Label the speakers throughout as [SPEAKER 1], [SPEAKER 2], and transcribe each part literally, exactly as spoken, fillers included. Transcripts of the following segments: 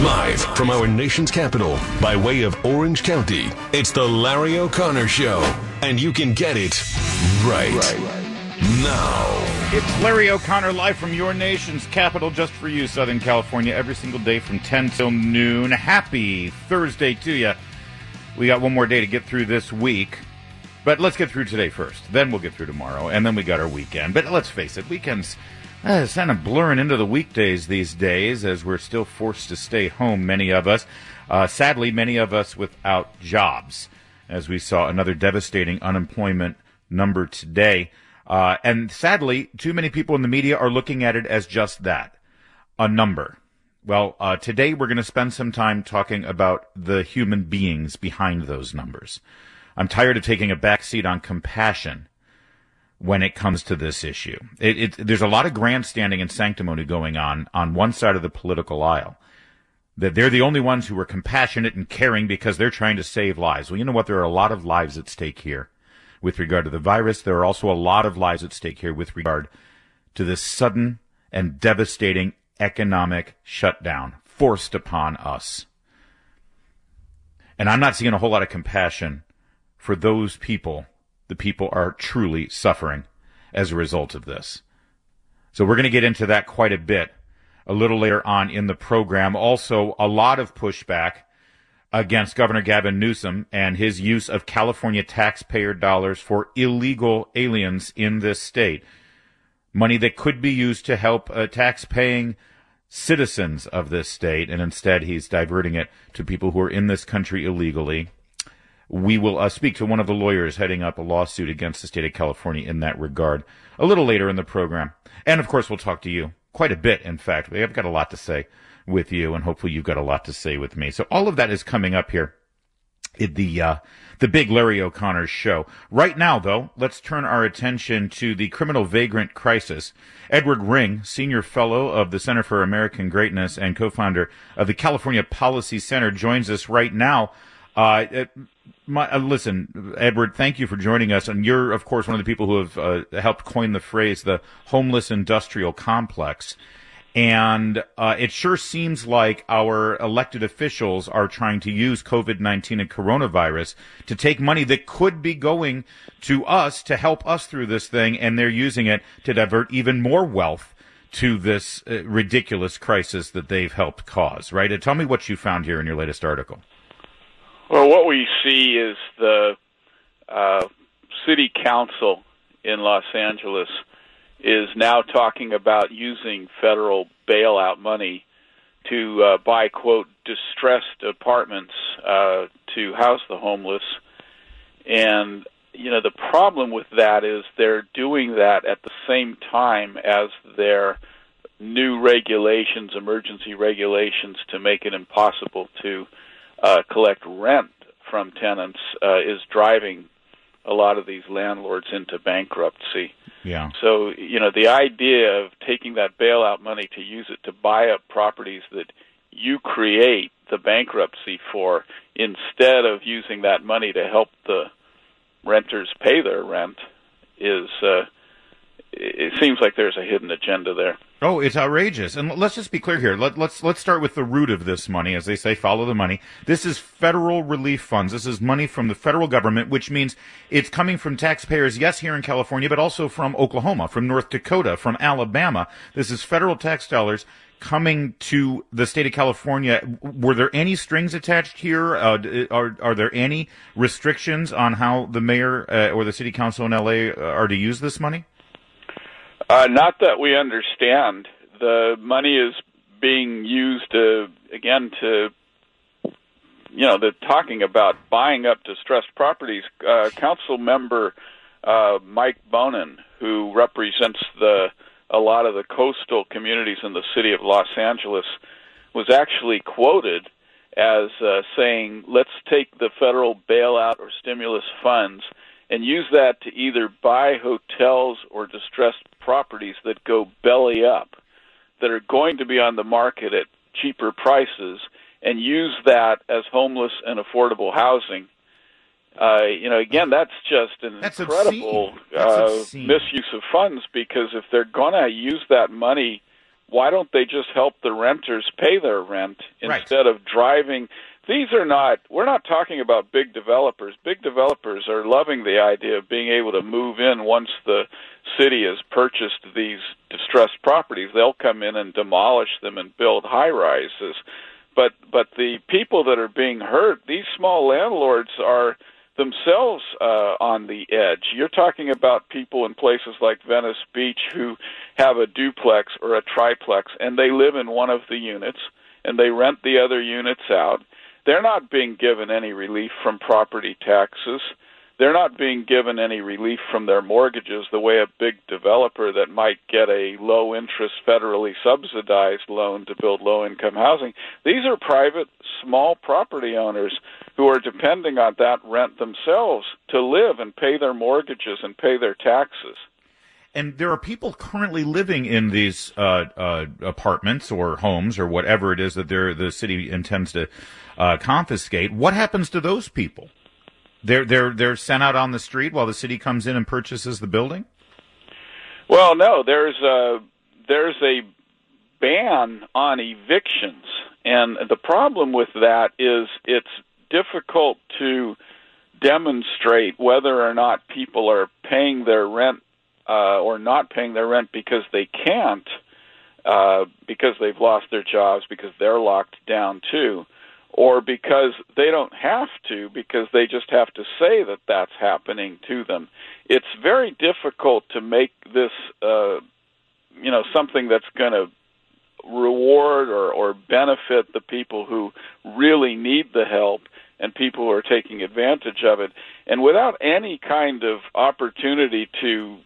[SPEAKER 1] Live from our nation's capital by way of Orange County, it's the Larry O'Connor Show. And you can get it right, right. now.
[SPEAKER 2] It's Larry O'Connor live from your nation's capital just for you, Southern California, every single day from ten till noon. Happy Thursday to you. We got one more day to get through this week. But let's get through today first. Then we'll get through tomorrow. And then we got our weekend. But let's face it, weekends uh, it's kind of blurring into the weekdays these days as we're still forced to stay home, many of us. Uh, sadly, many of us without jobs, as we saw another devastating unemployment number today. Uh, and sadly, too many people in the media are looking at it as just that, a number. Well, uh, today we're going to spend some time talking about the human beings behind those numbers. I'm tired of taking a back seat on compassion when it comes to this issue. It, it, there's a lot of grandstanding and sanctimony going on on one side of the political aisle. That they're the only ones who are compassionate and caring because they're trying to save lives. Well, you know what? There are a lot of lives at stake here with regard to the virus. There are also a lot of lives at stake here with regard to this sudden and devastating economic shutdown forced upon us. And I'm not seeing a whole lot of compassion for those people. The people are truly suffering as a result of this. So we're going to get into that quite a bit a little later on in the program. Also, a lot of pushback against Governor Gavin Newsom and his use of California taxpayer dollars for illegal aliens in this state. Money that could be used to help uh, tax-paying citizens of this state, and instead he's diverting it to people who are in this country illegally. We will uh, speak to one of the lawyers heading up a lawsuit against the state of California in that regard a little later in the program. And, of course, we'll talk to you quite a bit, in fact. I've got a lot to say with you, and hopefully you've got a lot to say with me. So all of that is coming up here in the, uh, the big Larry O'Connor show. Right now, though, let's turn our attention to the criminal vagrant crisis. Edward Ring, senior fellow of the Center for American Greatness and co-founder of the California Policy Center, joins us right now. Uh, it, my, uh, listen, Edward, thank you for joining us. And you're, of course, one of the people who have uh, helped coin the phrase, the homeless industrial complex. And uh, it sure seems like our elected officials are trying to use COVID nineteen and coronavirus to take money that could be going to us to help us through this thing, and they're using it to divert even more wealth to this uh, ridiculous crisis that they've helped cause, right? And tell me what you found here in your latest article.
[SPEAKER 3] Well, what we see is the uh, city council in Los Angeles is now talking about using federal bailout money to uh, buy, quote, distressed apartments uh, to house the homeless. And, you know, the problem with that is they're doing that at the same time as their new regulations, emergency regulations, to make it impossible to uh, collect rent from tenants uh, is driving a lot of these landlords into bankruptcy.
[SPEAKER 2] Yeah.
[SPEAKER 3] So, you know, the idea of taking that bailout money to use it to buy up properties that you create the bankruptcy for, instead of using that money to help the renters pay their rent, is, uh, it seems like there's a hidden agenda there.
[SPEAKER 2] Oh, it's outrageous. And let's just be clear here. Let, let's let's start with the root of this money. As they say, follow the money. This is federal relief funds. This is money from the federal government, which means it's coming from taxpayers, yes, here in California, but also from Oklahoma, from North Dakota, from Alabama. This is federal tax dollars coming to the state of California. Were there any strings attached here? Uh, are, are there any restrictions on how the mayor uh, or the city council in L A are to use this money?
[SPEAKER 3] Uh, not that we understand. The money is being used, to, again, to, you know, they're talking about buying up distressed properties. Uh, Council member uh, Mike Bonin, who represents the a lot of the coastal communities in the city of Los Angeles, was actually quoted as uh, saying, let's take the federal bailout or stimulus funds and use that to either buy hotels or distressed properties that go belly up, that are going to be on the market at cheaper prices, and use that as homeless and affordable housing. Uh, you know, again, that's just an
[SPEAKER 2] that's
[SPEAKER 3] incredible uh, misuse of funds, because if they're going to use that money why don't they just help the renters pay their rent instead
[SPEAKER 2] right.
[SPEAKER 3] of driving? These are not, we're not talking about big developers. Big developers are loving the idea of being able to move in once the city has purchased these distressed properties. They'll come in and demolish them and build high-rises. But but the people that are being hurt, these small landlords are themselves uh, on the edge. You're talking about people in places like Venice Beach who have a duplex or a triplex, and they live in one of the units, and they rent the other units out. They're not being given any relief from property taxes. They're not being given any relief from their mortgages the way a big developer that might get a low-interest, federally subsidized loan to build low-income housing. These are private, small property owners who are depending on that rent themselves to live and pay their mortgages and pay their taxes.
[SPEAKER 2] And there are people currently living in these uh, uh, apartments or homes or whatever it is that the city intends to uh, confiscate. What happens to those people? They're they're they're sent out on the street while the city comes in and purchases the building?
[SPEAKER 3] Well, no. There's a there's a ban on evictions, and the problem with that is it's difficult to demonstrate whether or not people are paying their rent uh, or not paying their rent because they can't, uh, because they've lost their jobs, because they're locked down too, or because they don't have to, because they just have to say that that's happening to them. It's very difficult to make this, uh, you know, something that's going to reward or, or benefit the people who really need the help and people who are taking advantage of it. And without any kind of opportunity to,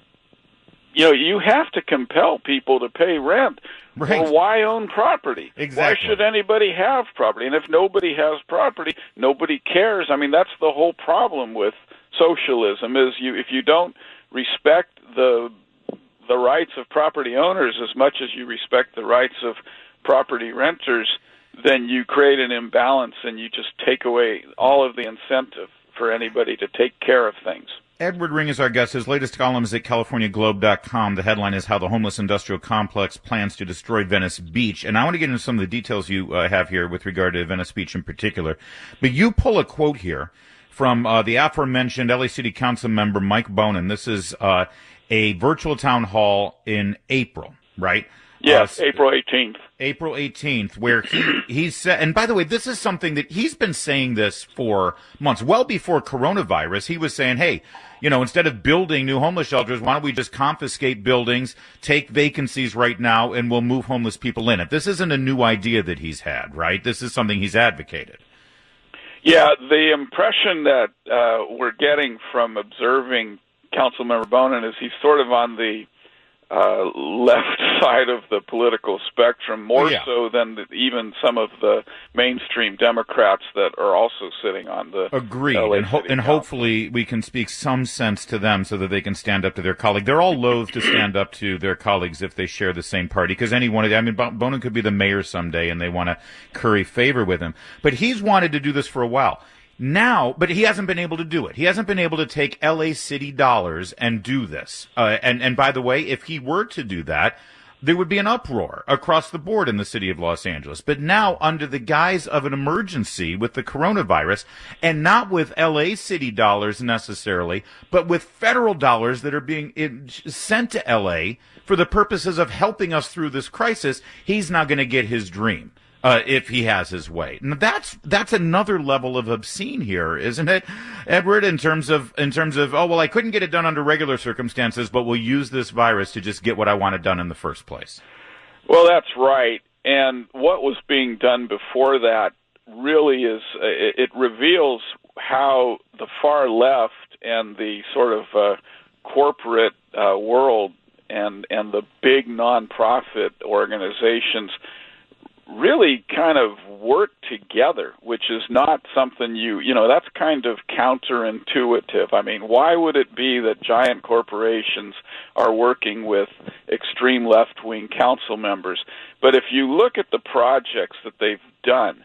[SPEAKER 3] you know, you have to compel people to pay rent.
[SPEAKER 2] Right.
[SPEAKER 3] Well, why own property?
[SPEAKER 2] Exactly.
[SPEAKER 3] Why should anybody have property? And if nobody has property, nobody cares. I mean, that's the whole problem with socialism is you if you don't respect the the rights of property owners as much as you respect the rights of property renters, then you create an imbalance and you just take away all of the incentive for anybody to take care of things.
[SPEAKER 2] Edward Ring is our guest. His latest column is at California Globe dot com. The headline is How the Homeless Industrial Complex Plans to Destroy Venice Beach. And I want to get into some of the details you uh, have here with regard to Venice Beach in particular. But you pull a quote here from uh, the aforementioned L A City Council member Mike Bonin. This is uh, a virtual town hall in April, right?
[SPEAKER 3] Yes,
[SPEAKER 2] uh,
[SPEAKER 3] April eighteenth.
[SPEAKER 2] April eighteenth, where he, he said, and by the way, this is something that he's been saying this for months, well before coronavirus. He was saying, hey, you know, instead of building new homeless shelters, why don't we just confiscate buildings, take vacancies right now, and we'll move homeless people in it. This isn't a new idea that he's had, right? This is something he's advocated.
[SPEAKER 3] Yeah, the impression that uh, we're getting from observing Councilmember Bonin is he's sort of on the uh, left side of the political spectrum, more
[SPEAKER 2] oh, yeah.
[SPEAKER 3] so than the, even some of the mainstream Democrats that are also sitting on the
[SPEAKER 2] Agreed,
[SPEAKER 3] L A
[SPEAKER 2] and, ho-
[SPEAKER 3] City
[SPEAKER 2] and
[SPEAKER 3] Council.
[SPEAKER 2] hopefully we can speak some sense to them so that they can stand up to their colleague. They're all loath to stand up to their colleagues if they share the same party, because any one of them, I mean, Bonin could be the mayor someday, and they want to curry favor with him. But he's wanted to do this for a while. Now, but he hasn't been able to do it. He hasn't been able to take L A city dollars and do this. Uh, and, and by the way, if he were to do that, there would be an uproar across the board in the city of Los Angeles. But now, under the guise of an emergency with the coronavirus, and not with L A city dollars necessarily, but with federal dollars that are being sent to L A for the purposes of helping us through this crisis, he's not going to get his dream. Uh, if he has his way. Now that's, that's another level of obscene here, isn't it, Edward, in terms of, in terms of, oh, well, I couldn't get it done under regular circumstances, but we'll use this virus to just get what I wanted done in the first place.
[SPEAKER 3] Well, that's right. And what was being done before that really is, it, it reveals how the far left and the sort of uh, corporate uh, world and, and the big nonprofit organizations really kind of work together, which is not something you, you know, that's kind of counterintuitive. I mean, why would it be that giant corporations are working with extreme left-wing council members? But if you look at the projects that they've done,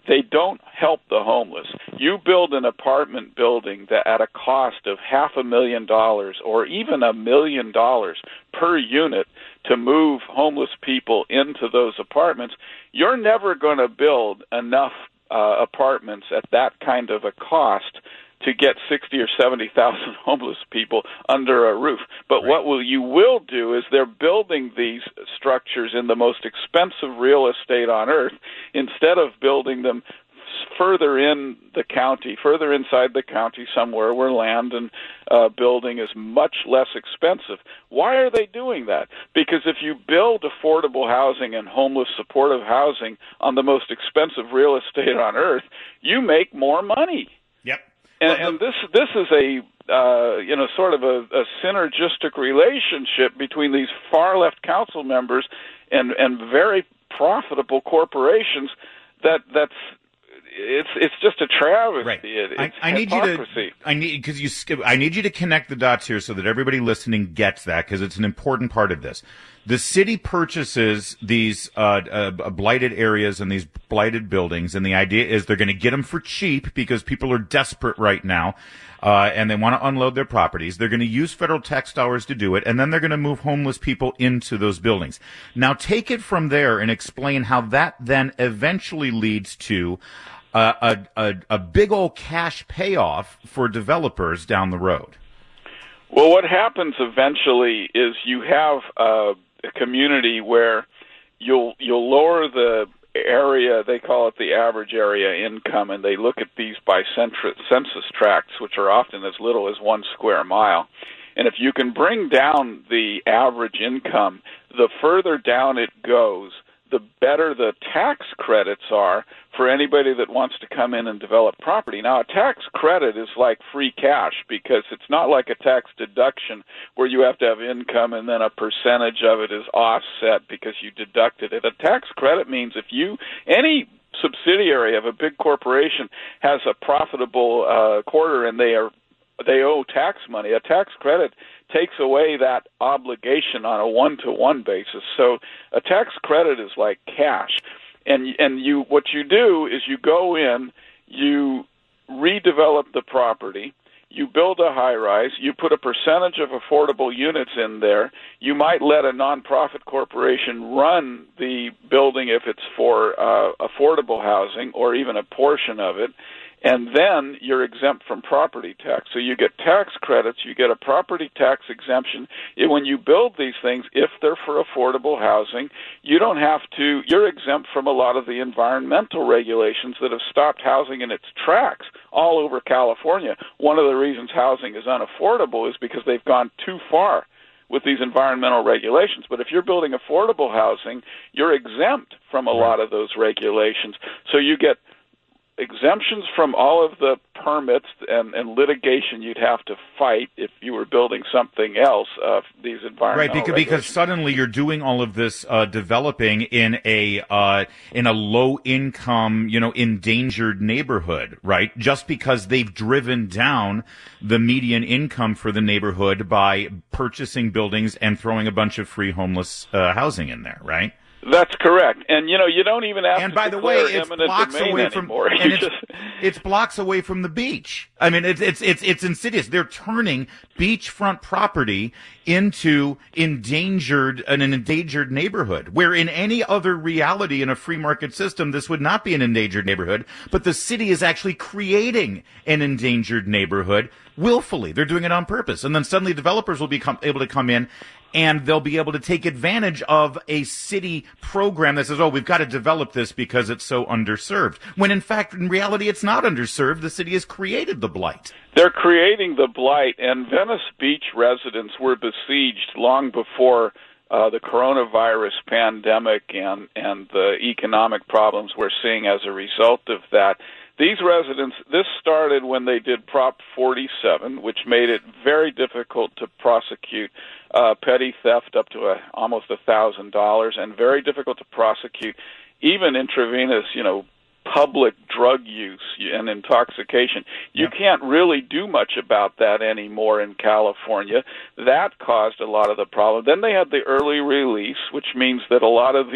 [SPEAKER 3] they don't help the homeless. You build an apartment building that at a cost of half a million dollars or even a million dollars per unit to move homeless people into those apartments, you're never going to build enough uh, apartments at that kind of a cost to get sixty or seventy thousand homeless people under a roof. But right. what will you will do is they're building these structures in the most expensive real estate on earth instead of building them further in the county, further inside the county somewhere where land and uh, building is much less expensive. Why are they doing that? Because if you build affordable housing and homeless supportive housing on the most expensive real estate on earth, you make more money.
[SPEAKER 2] Yep.
[SPEAKER 3] And, and this this is a uh, you know sort of a, a synergistic relationship between these far left council members and and very profitable corporations that that's it's it's just a travesty.
[SPEAKER 2] Right.
[SPEAKER 3] It, it's
[SPEAKER 2] I, I need
[SPEAKER 3] hypocrisy.
[SPEAKER 2] you to I need because you skip. I need you to connect the dots here so that everybody listening gets that, because it's an important part of this. The city purchases these uh, uh, blighted areas and these blighted buildings, and the idea is they're going to get them for cheap because people are desperate right now, uh, and they want to unload their properties. They're going to use federal tax dollars to do it, and then they're going to move homeless people into those buildings. Now, take it from there and explain how that then eventually leads to uh, a, a, a big old cash payoff for developers down the road.
[SPEAKER 3] Well, what happens eventually is you have uh, a community where you'll you'll lower the area, they call it the average area income, and they look at these by census tracts, which are often as little as one square mile. And if you can bring down the average income, the further down it goes, the better the tax credits are for anybody that wants to come in and develop property. Now, a tax credit is like free cash because it's not like a tax deduction where you have to have income and then a percentage of it is offset because you deducted it. A tax credit means if you, any subsidiary of a big corporation has a profitable uh, quarter and they are they owe tax money, a tax credit takes away that obligation on a one-to-one basis. So a tax credit is like cash. And and you what you do is you go in, you redevelop the property, you build a high-rise, you put a percentage of affordable units in there. You might let a nonprofit corporation run the building if it's for uh, affordable housing or even a portion of it. And then you're exempt from property tax. So you get tax credits, you get a property tax exemption. When you build these things, if they're for affordable housing, you don't have to, you're exempt from a lot of the environmental regulations that have stopped housing in its tracks all over California. One of the reasons housing is unaffordable is because they've gone too far with these environmental regulations. But if you're building affordable housing, you're exempt from a lot of those regulations. So you get exemptions from all of the permits and, and litigation you'd have to fight if you were building something else, uh, these environmental
[SPEAKER 2] right, because, because suddenly you're doing all of this uh, developing in a uh, in a low income, you know, endangered neighborhood, right? Just because they've driven down the median income for the neighborhood by purchasing buildings and throwing a bunch of free homeless uh, housing in there, right?
[SPEAKER 3] That's correct, and you know you don't even have
[SPEAKER 2] and
[SPEAKER 3] to
[SPEAKER 2] by the way, it's blocks away from
[SPEAKER 3] anymore.
[SPEAKER 2] and it's, it's blocks away from the beach. I mean, it's it's it's it's insidious. They're turning beachfront property into endangered an endangered neighborhood, where in any other reality in a free market system, this would not be an endangered neighborhood. But the city is actually creating an endangered neighborhood willfully. They're doing it on purpose, and then suddenly developers will be com- able to come in. And they'll be able to take advantage of a city program that says, oh, we've got to develop this because it's so underserved. When, in fact, in reality, it's not underserved. The city has created the blight.
[SPEAKER 3] They're creating the blight, and Venice Beach residents were besieged long before uh, the coronavirus pandemic and, and the economic problems we're seeing as a result of that. These residents, this started when they did Prop forty-seven, which made it very difficult to prosecute uh, petty theft up to a, almost one thousand dollars, and very difficult to prosecute even intravenous, you know, public drug use and intoxication. You yeah. can't really do much about that anymore in California. That caused a lot of the problem. Then they had the early release, which means that a lot of these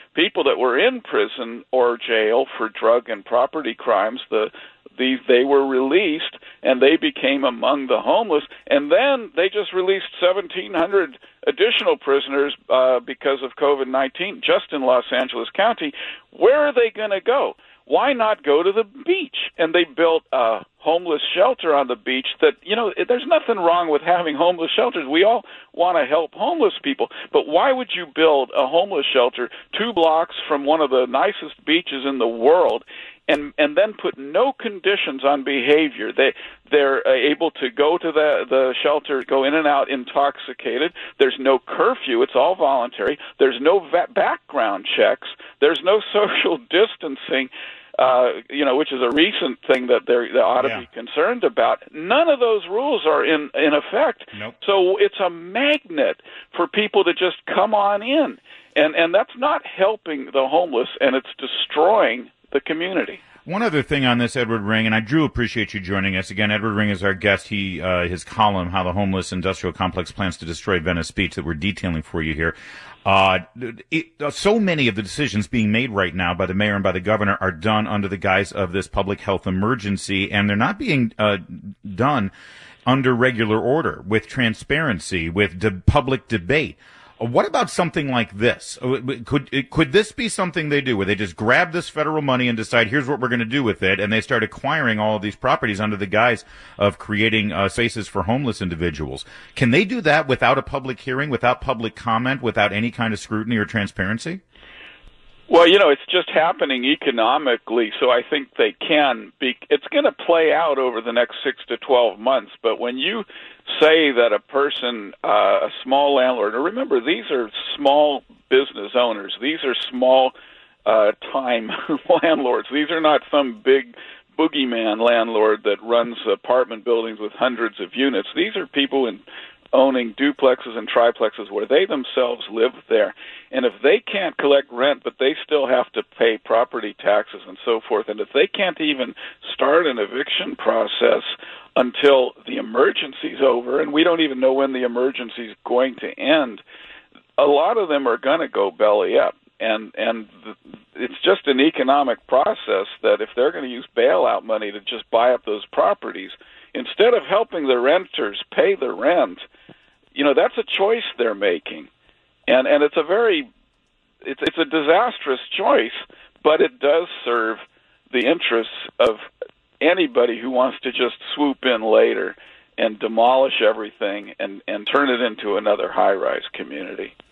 [SPEAKER 3] people that were in prison or jail for drug and property crimes, the these they were released and they became among the homeless. And then they just released seventeen hundred additional prisoners uh, because of COVID nineteen just in Los Angeles County. Where are they going to go? Why not go to the beach? And they built a homeless shelter on the beach that, you know, there's nothing wrong with having homeless shelters. We all want to help homeless people. But why would you build a homeless shelter two blocks from one of the nicest beaches in the world and and then put no conditions on behavior? They, they're able to go to the, the shelter, go in and out intoxicated. There's no curfew. It's all voluntary. There's no va- background checks. There's no social distancing. Uh, you know, which is a recent thing that they're, they ought to yeah. be concerned about. None of those rules are in, in effect.
[SPEAKER 2] Nope.
[SPEAKER 3] So it's a magnet for people to just come on in. And, and that's not helping the homeless, and it's destroying the community.
[SPEAKER 2] One other thing on this, Edward Ring, and I do appreciate you joining us. Again, Edward Ring is our guest. He, uh, his column, How the Homeless Industrial Complex Plans to Destroy Venice Beach, that we're detailing for you here. Uh, it, so many of the decisions being made right now by the mayor and by the governor are done under the guise of this public health emergency, and they're not being uh, done under regular order, with transparency, with de- public debate. What about something like this? Could could this be something they do where they just grab this federal money and decide here's what we're going to do with it, and they start acquiring all of these properties under the guise of creating uh, spaces for homeless individuals? Can they do that without a public hearing, without public comment, without any kind of scrutiny or transparency?
[SPEAKER 3] Well, you know, it's just happening economically, so I think they can be. It's going to play out over the next six to twelve months, but when you say that a person, uh, a small landlord, and remember, these are small business owners. These are small uh, time landlords. These are not some big boogeyman landlord that runs apartment buildings with hundreds of units. These are people in owning duplexes and triplexes where they themselves live there. And if they can't collect rent, but they still have to pay property taxes and so forth, and if they can't even start an eviction process until the emergency's over, and we don't even know when the emergency's going to end, a lot of them are going to go belly up. And and it's just an economic process that if they're going to use bailout money to just buy up those properties, instead of helping the renters pay the rent, you know, that's a choice they're making. And and it's a very, it's it's a disastrous choice, but it does serve the interests of anybody who wants to just swoop in later and demolish everything and, and turn it into another high-rise community.